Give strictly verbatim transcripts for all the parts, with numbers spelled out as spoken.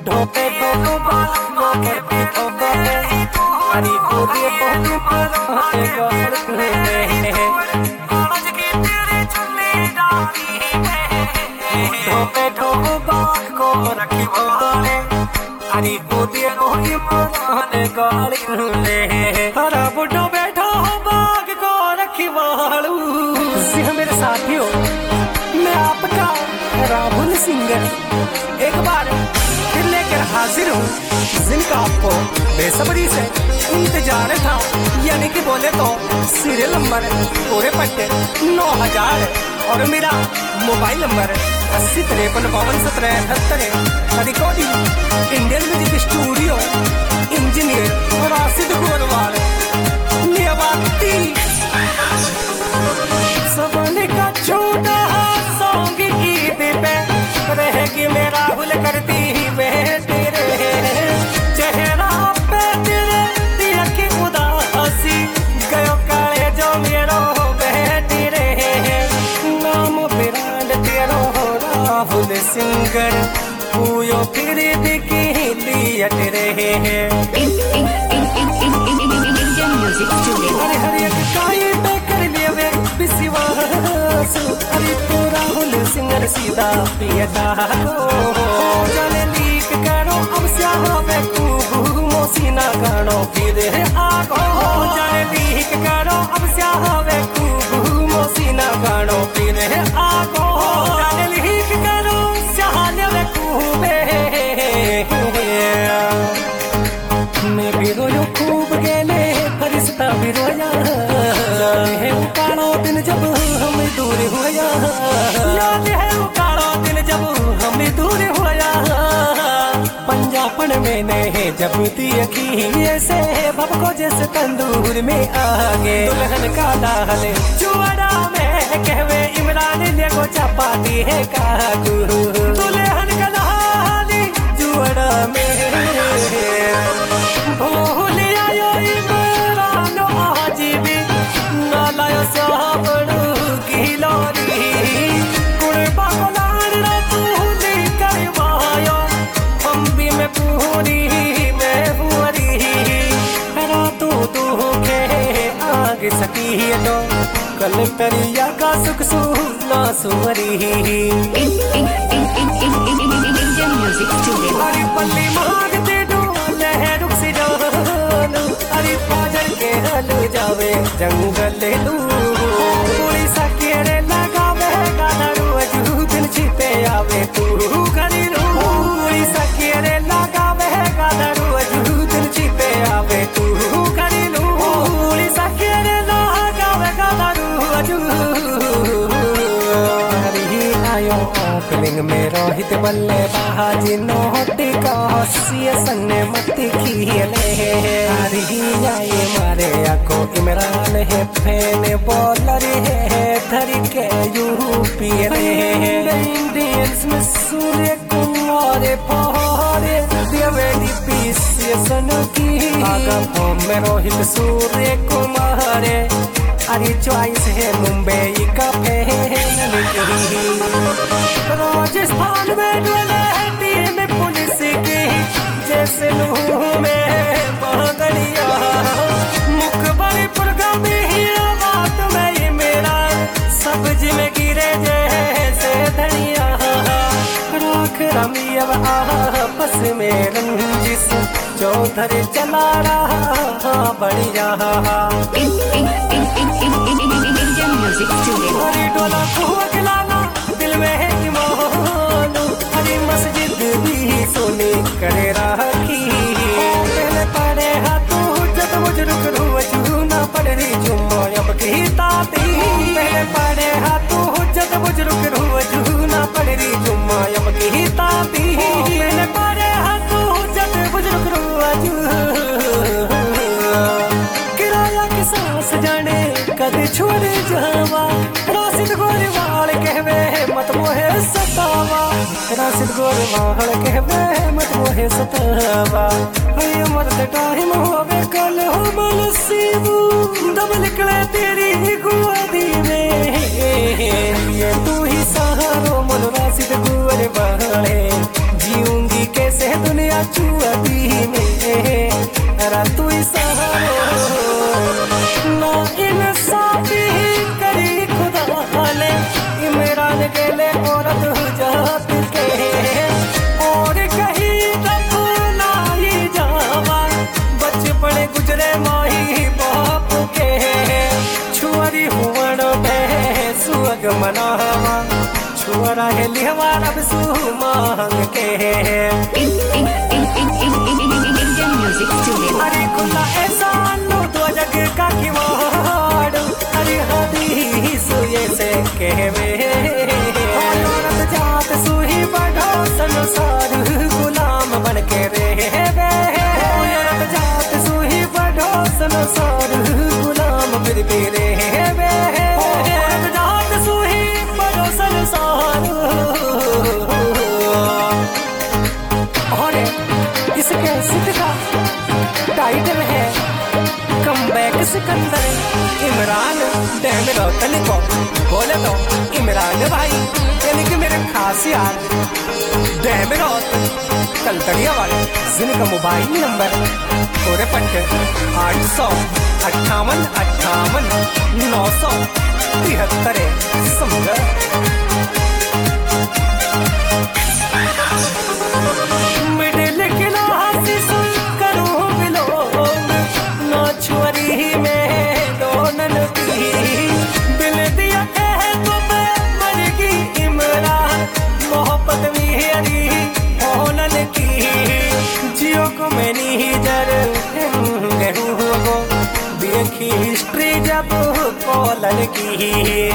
ढोपे ढोपो बालों के पीछे गए अरे गोरी बोली मरोने गए आज की तेरी चुन्नी डाली ढोपे ढोपो बाल को रखी बोले अरे गोरी बोली मरोने गए हरा बुढ़ो बैठो बाग को रखी वालू। मेरे साथियों, मैं आपका राहुल सिंगर एक बार फिर लेकर हाजिर हूँ, जिनका आपको बेसब्री से इंतजार था। यानी कि बोले तो सीरियल नंबर पूरे पट्टे नौ हजार और मेरा मोबाइल नंबर अस्सी तिरपन बावन सत्रह अठहत्तर। Recording Indian music studio, engineer Rashid Gorwal Newati. सबने का छोटा सॉन्ग गीत पे रहेगी मैं राहुल करती बेटी रे चेहरा पे तेरे दिया की उदासी गयो काले जो मेरो बेटी रे नाम ब्रांड तेरो राहुल सिंगर पूयो फिर भी की लिया तेरे इंडियन म्यूजिक स्टूडियो। अरे हरे काई पे कर लिए वे विश्वास अरे तो राहुल सिंगर सीधा पियता को जाने लीक करो अब स्याह खूब मोसीना करो फिर आगो जाने लीक करो अब स्याह खूब मोसीना करो फिर आगो जाने लीक करो स्याह खूब मैं भी रोयो खूब गेले फरिश्ता भी रोया है कालो दिन जब हम दूर होया याद है वो कालो दिन जब हम दूर होया पंजाबन में ने जब दी अखी ऐसे बब को जैसे तंदूर में आगे दुल्हन का दाल जुआड़ा में कहवे इमरान ने को चपाती है काकू दुल्हन का दाल जुआड़ा में भूल आयो इमरान आज भी नालायो साबड़ू की लोरी कुड़बा को लाड़ तू करवायो हम भी मैं पूरी मैं पूरी रातू तू के आगे सकी तो कल करिया का सुख सुना सुवरी इंडियन म्यूजिक स्टूडियो। अरे पल्ली मांगते अरे पाजर के हलू जावे जंगल लू पूरी सकेरे लगावे गारू अजू दिन छिपे आवे तू घरी रू पूरी सकेरे लगावे गारू अजू दिन छिपे आवे तू घरी रू पूरी सकेरे लगावे गारू अजू आयो ओपनिंग में रोहित बल्ले बाजी नोटी का हसी सन्ने मती खेले हरी जाए मारे आको इमरान है फैन बॉलर है धरी के यूपी इंडियंस में सूर्य कुमार पहाड़े देवेली पीस सनो की आगा फॉर्म में रोहित सूर्य कुमार अरे चॉइस है मुंबई का फैन राजस्थान में टीम पुलिस की जैसे लूह में पगड़िया मुखबरीपुर में बात में मेरा सब्जी में गिरे जैसे धनिया राख रमी अब आपस में रंजिश चौधरी चला रहा बढ़िया इंडियन म्यूजिक स्टूडियो। हरी डोला खिलाना दिल में है ईमान हरी मस्जिद भी सोने करे राखी पहले पड़े हाथों जब बुजुर्ग रू ना पड़ रही जुम्मो अब की ताती पहले पड़े हाथों जब बुजुर्ग रू ना पड़ रही जुम्मो अब की ताती पहले पड़े हाथों जब बुजुर्ग रू किराया की सांस जाने कद छोड़ जावा राशिद गोरवाल कहवे मत मोहे सतावा राशिद गोरवाल कहवे मत मोहे सतावा हय मर्द टाइम होवे कल हो बल सीबू दब निकले तेरी गुआदी में ये तू ही सहारो मन राशिद गोरवाल जीऊंगी कैसे दुनिया रहेली हमारा बिसु मांग के। अरे खुला ऐसा नो तो जग का किवाड़, अरे हदी सुये से कहवे औरत जात सुही बढ़ो संसार गुलाम बन के रहवे। औरत जात सुही बढ़ो संसार गुलाम फिर भी रहवे। औरत जात सुही बढ़ो संसार। और इसके सिद्ध का टाइटल है कमबैक सिकंदर इमरान डैमरो तनिको बोले तो इमरान भाई यानी कि मेरे खास यार डैमरो तलतड़िया वाले जिनका मोबाइल नंबर पूरे पट्टे आठ सौ अट्ठावन अट्ठावन नौ सौ तिहत्तर समझ। मिडिल क्लास करूं बिलोंग ना छुरी में दोनन की दिल दिया है तो मैं मर गई इमरान मोहब्बत मेरी होनन की। जियो को मैंने जर गहूँ देखी हिस्ट्री जब कॉलन की।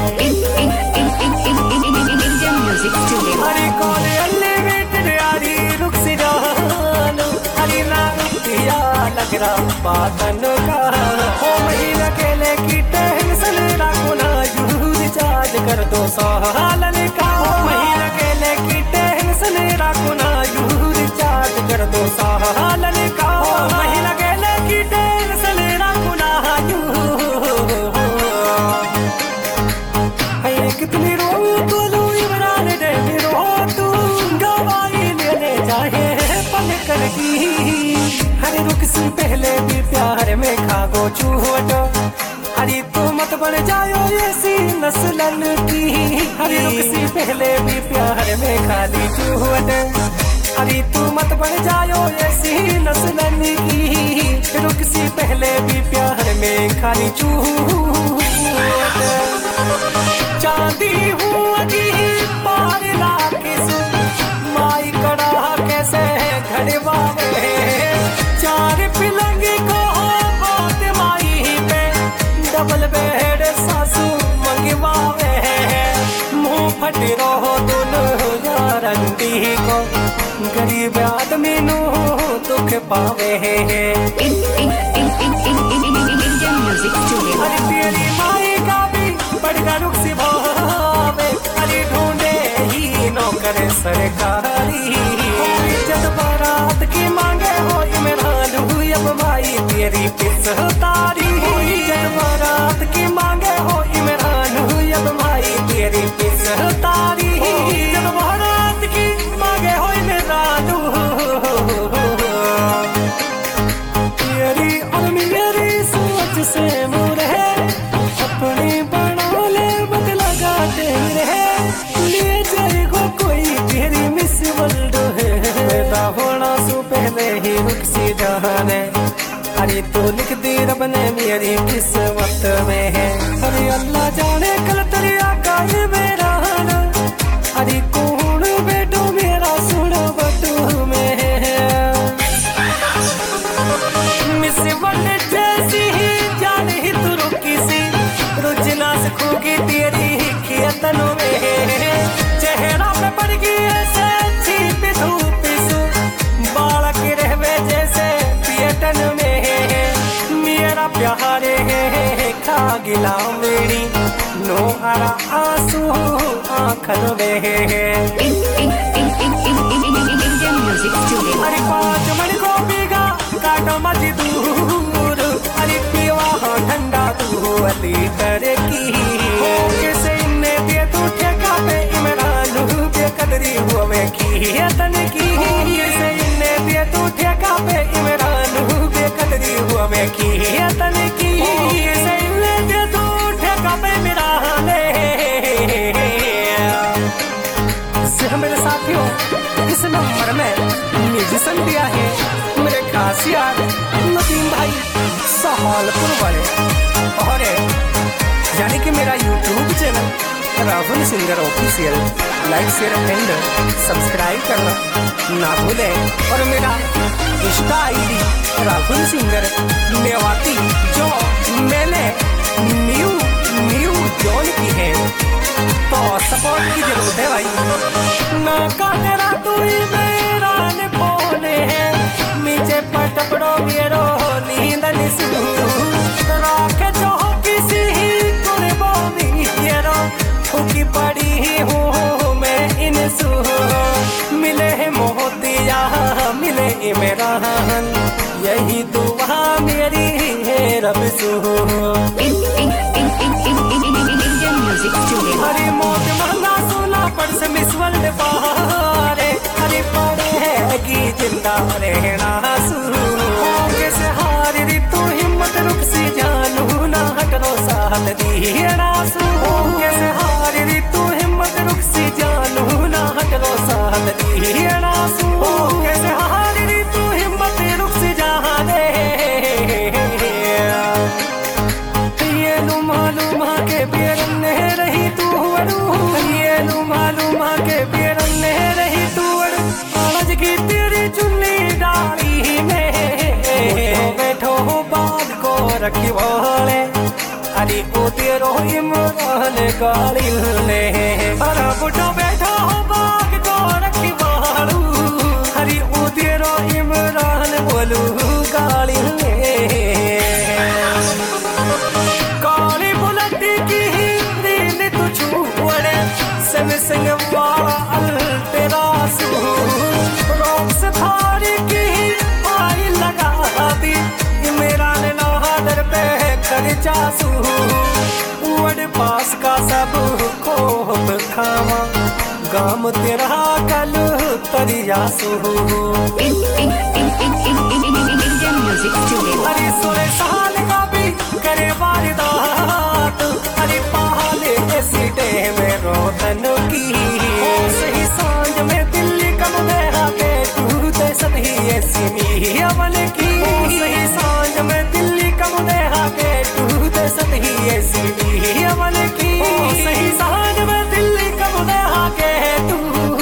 अरे कॉल अनलिमिटेड यारी रुक सी जानो, अरे ना रुकिया लग रहा पातन का। हो महीना अकेले की टेंशन रखो ना यूं रिचार्ज कर दो सालन का। हो महीना अकेले की टेंशन रखो ना यूं रिचार्ज कर दो सालन का। हो महीना अकेले की टेंशन रखो ना यूं। है कितनी रो तो लो इमरान दे रो तू गवाही लेने चाहे पल कर की। हरे रुक से पहले भी प्यार में खागो चूहट, अरे तो मत बन जाओ ऐसी नस्लन की। हरे रुक से पहले भी प्यार में खाली चूहट, अरे तू मत बन जाओ ऐसी नस्लन की। रुक से पहले भी प्यार में खाली चूहट। चांदी हूँ अजी पार लाके माई कड़ा कैसे घड़वावे। चार पिलंगी को बात माई पे डबल बेड सासू मंगवावे। मुंह फट रहो दोनों यारंटी को गरीब आदमी नो दुख पावे। अरे तेरी माई का भी बड़का रुख सी भावे, अरे ढूंढे ही नौकर सरकारी। जब बारात की मांगे हो इमरान अब माई तेरी किस तारी। जब बारात की मांगे हो इमरान अब माई तेरी किस तारी। जब बारात की मांगे हो इमरान तेरी और मेरी सोच से मुरे अपनी बना ले बदला गाते रहे। ले जाएगो कोई तेरी मिस वर्ल्ड है। पैदा होना सो पहले ही रुक सी जाने, अरे तो लिख दी रब ने मेरी किस्मत में है। अरे अल्लाह जाने कल तेरी आकाश मेरा ना, अरे कौन बेटो मेरा सुनो बटू में है। मिस वर्ल्ड जैसी ही जान ही तू रुकी सी रुजना से खूगी तेरी खेतनों में। चेहरा पे पड़ गई ऐसे छीप धूप सु बालक रहवे जैसे पियटन में। मेरा प्यारे खा गिला मेरी नो हरा आंसू आंखन में। अरे पाँच मन को बीगा काटो मजदूर, अरे पीवा ठंडा तू अली करे की। कैसे इन्हें दिए तू ठेका पे इमरान बेकदरी हुआ में की तन की। कैसे इन्हें दिए तू ठेका पे इमरान बेकदरी हुआ में की तन की। कैसे इन्हें दिए तू ठेका पे इमरान। मेरे साथियों इस नंबर में म्यूजिशियन दिया है मेरे खास यार नदीम भाई सहालपुर वाले। और यानी कि मेरा YouTube channel Rahul singer official like share and subscribe करना ना भूलें। और मेरा insta ID Rahul singer Mewati जो मैंने न्यू न्यू जॉइन की है, तो सपोर्ट की जरूरत है भाई। ना का तेरा तू ही मेरा ने बोले है नीचे पटपड़ो मेरो नींद निसू राखे जो किसी कुर्बानी मेरो ठुकी पड़ी हूँ मैं इनसू मिले है मोहतिया मिले इमरान यही दुआ मेरी है रब सू। हरी मौत महंगा सोना पर से मिस वर्ल्ड पारे हरी पड़े है कि जिंदा रहना सू कैसे हारी री तू हिम्मत रुक सी जानू ना करो साथ दी रासू कैसे हारी री तू हिम्मत रुक सी जानू ना करो साथ दी रासू कैसे हारी री तू हिम्मत रुक सी जाने ये नु मालूम के बेरन रही तू अड़ू ये नु मालूम के बेरन रही तू अड़ू आज की तेरी चुन्नी डाली में बैठो बात को रखी बोले अरे ओ तेरो इमरान गाली ले अरे बुढ़ो बैठो बात को रखी बोलू अरे ओ तेरो इमरान बोलू गाली ले काली बुलटी की रील तू छुड़े संग संग वाला तेरा सू रोक से थारी की आई लगा दी मेरा ने नहादर पे कर चासू उड़ पास का सब खोप खावा गाम तेरा कल तरियासू अरे सोरे साल का भी करे वारदात अरे पहाले सीटे में रोतन की सही सांझ में दिल्ली कम देहा के टूटे सभी ऐसी मी अमल की सही सांझ में दिल्ली कम देहा के टूटे सभी ऐसी मी अमल की सही सांझ में दिल्ली कम देहा के तू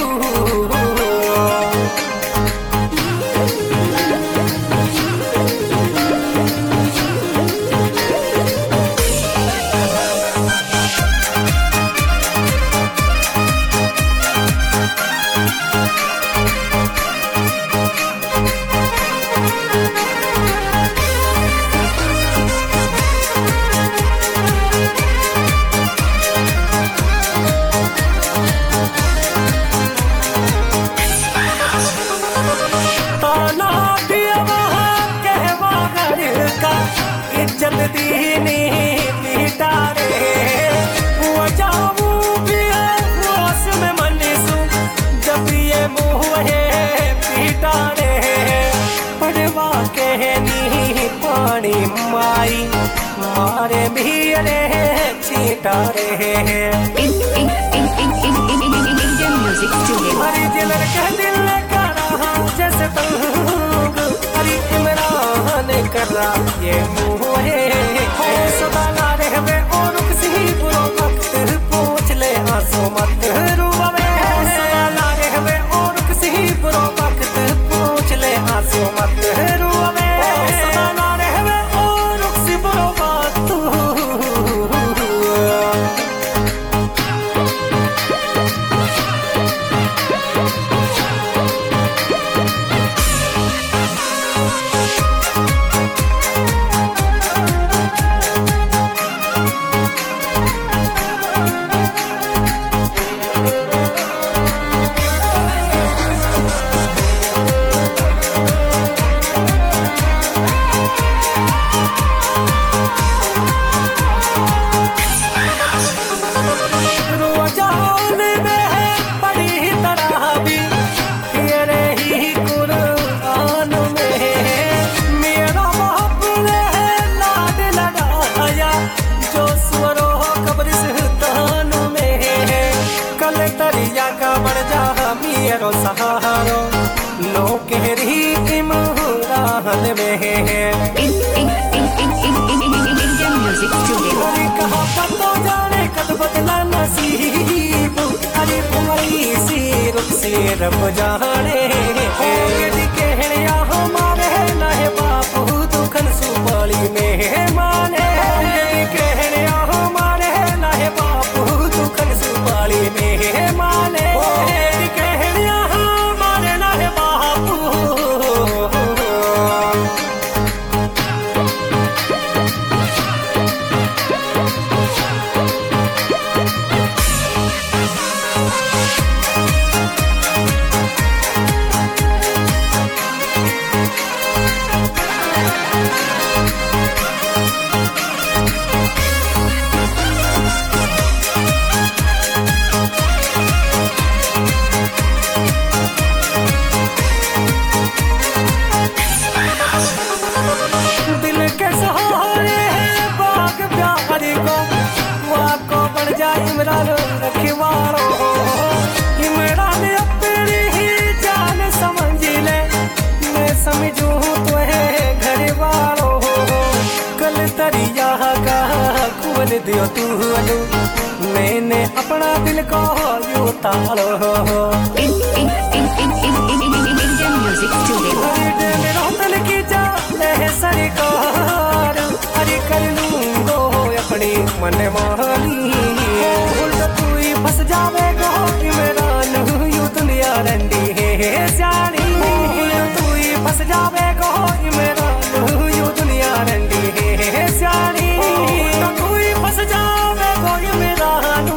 इज्जत दीनी पीटा रे वो जाऊं भी होश में मनीसू जब ये मुँह है पीटा रे पड़वा कहनी पानी माई मारे भी रे छीटा रे हरी दिल का दिल का रहा जैसे तंग हरी इमरान कर रहा ये मुँह है सदा ना रहवे और किसी बुरो वक्त पूछ ले आंसू मत रुवावे सदा ना रहवे और किसी बुरो वक्त पूछ ले आंसू मत रुवावे सदा ना रहवे और किसी बुरो वक्त मेरो सहारो लो कहरी इमरान में है। Music Studio. अरे कहाँ पता जाने कद बदला नसीब, अरे तुम्हारी सी रुख से रब जाने कहनिया हमारे नहे बापू दुखन सुपाली में माने कहनिया हमारे नहे बापू दुखन सुपाली में माने कहनिया हमारे नहे बापू। दिल के सहारे बाग प्यारी को आपको बढ़ जाए इमरान रखवारो, इमरान अपनी ही जान समझ ले, मैं समझू तो है घर वालो, कल तरिया का कुल दियो तू अलू, मैंने अपना दिल को यूं तालो। In, in, in, in, in, in, in, in Indian Music Studio. की जा सरकार, अरे कर लूंगो अपनी मन मानी, तू ही फंस जावे गो इमरान यू दुनिया रंडी है जानी, तू ही फंस जावे गो इमरान यू दुनिया रंडी है जानी, तू ही फंस जावे गो इमरान।